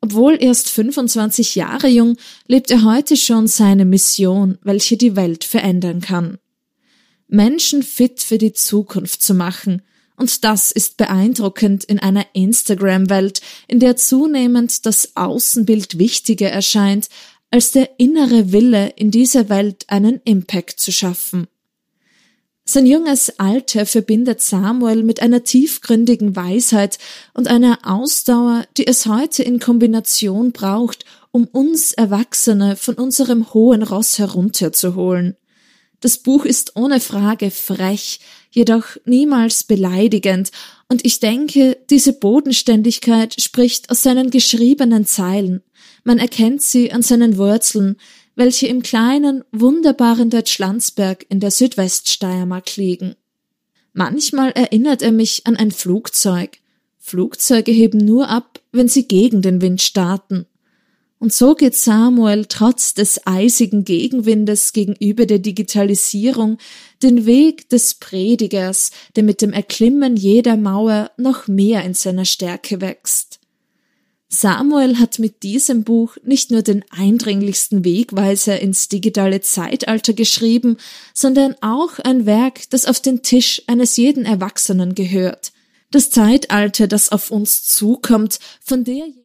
Obwohl erst 25 Jahre jung, lebt er heute schon seine Mission, welche die Welt verändern kann. Menschen fit für die Zukunft zu machen. Und das ist beeindruckend in einer Instagram-Welt, in der zunehmend das Außenbild wichtiger erscheint, als der innere Wille, in dieser Welt einen Impact zu schaffen. Sein junges Alter verbindet Samuel mit einer tiefgründigen Weisheit und einer Ausdauer, die es heute in Kombination braucht, um uns Erwachsene von unserem hohen Ross herunterzuholen. Das Buch ist ohne Frage frech, jedoch niemals beleidigend, und ich denke, diese Bodenständigkeit spricht aus seinen geschriebenen Zeilen. Man erkennt sie an seinen Wurzeln, welche im kleinen, wunderbaren Deutschlandsberg in der Südweststeiermark liegen. Manchmal erinnert er mich an ein Flugzeug. Flugzeuge heben nur ab, wenn sie gegen den Wind starten. Und so geht Samuel trotz des eisigen Gegenwindes gegenüber der Digitalisierung den Weg des Predigers, der mit dem Erklimmen jeder Mauer noch mehr in seiner Stärke wächst. Samuel hat mit diesem Buch nicht nur den eindringlichsten Wegweiser ins digitale Zeitalter geschrieben, sondern auch ein Werk, das auf den Tisch eines jeden Erwachsenen gehört. Das Zeitalter, das auf uns zukommt, von der